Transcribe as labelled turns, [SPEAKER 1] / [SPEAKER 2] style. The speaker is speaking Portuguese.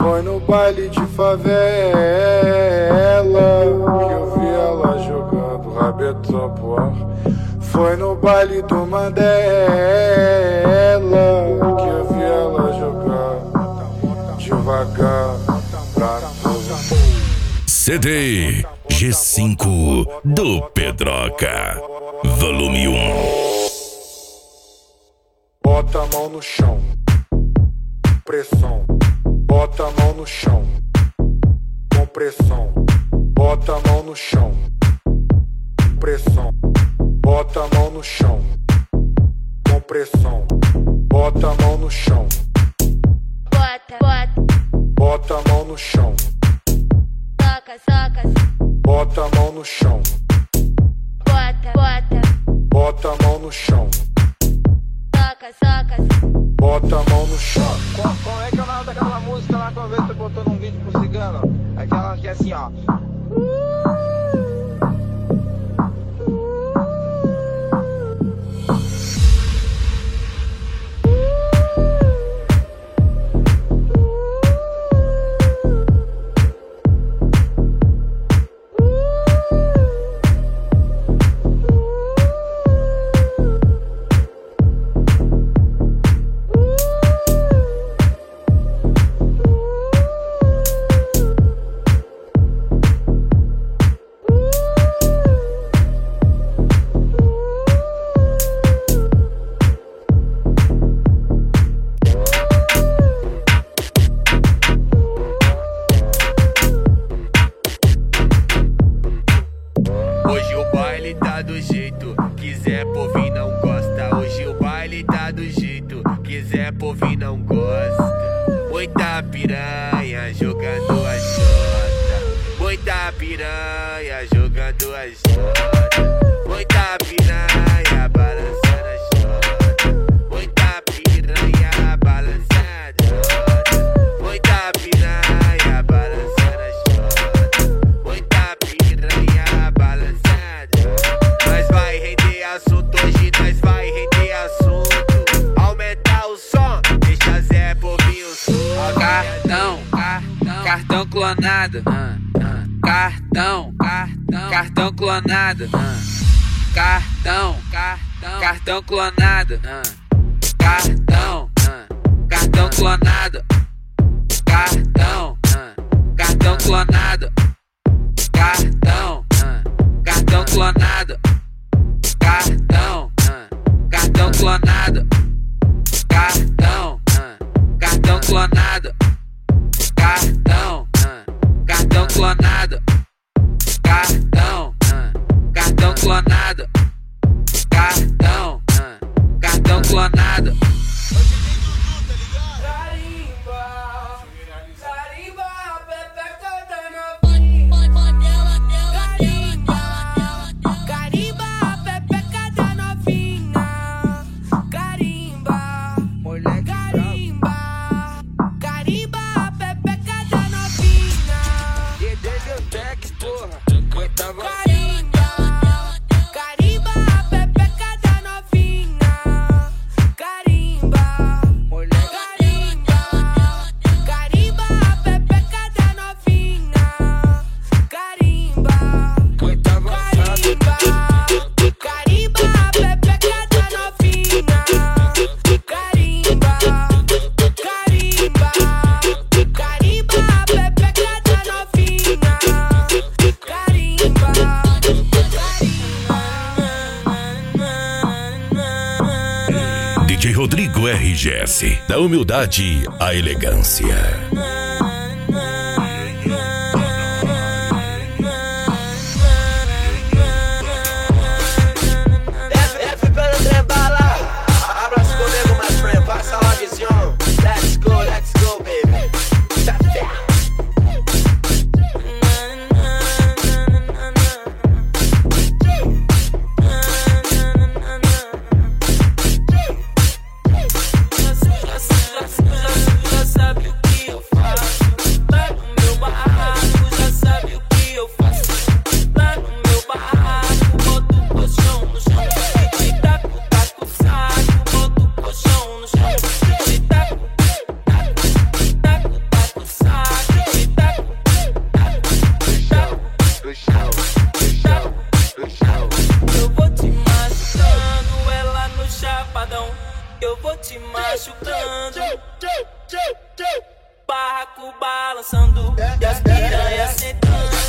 [SPEAKER 1] Foi no baile de favela que eu vi ela jogando rabetão pro ar. Foi no baile do Mandela que eu vi ela jogar devagar pra todo.
[SPEAKER 2] CD G5 do Pedroca, volume 1.
[SPEAKER 1] Bota a mão no chão, pressão. Bota a mão no chão, com pressão. Bota a mão no chão, pressão. Bota a mão no chão, com pressão. Bota a mão no chão. Bota a mão no chão. Bota a mão no chão. Bota a mão no chão. Bota a mão no chão.
[SPEAKER 3] Qual é que é o nome daquela música lá que uma vez você botou num vídeo pro cigano? Aquela que é assim, ó.
[SPEAKER 4] Hoje o baile tá do jeito, quiser por vir não gosta. Hoje o baile tá do jeito, quiser por vir não gosta. Muita piranha jogando a jota. Muita piranha jogando a jota. Muita piranha balançando a jota. Muita piranha balançando a jota. Muita piranha balançando a jota. Muita piranha balançando. Nós vai render assunto hoje, nós vai render assunto. Aumentar o som, deixa Zé Povinho o som.
[SPEAKER 5] Cartão clonado. Cartão clonado. Cartão clonado. Cartão clonado. Cartão clonado. Cartão clonado. Cartão clonado. Cartão clonado. Cartão clonado. Cartão clonado. Cartão clonado.
[SPEAKER 2] DJ Rodrigo RGS, da humildade à elegância.
[SPEAKER 3] F pelo trembala. Abraço comigo, my friend. Passa lá, visão. Let's go, baby. Já sabe o que eu faço.
[SPEAKER 6] Barraco balançando e as piranhas sentando.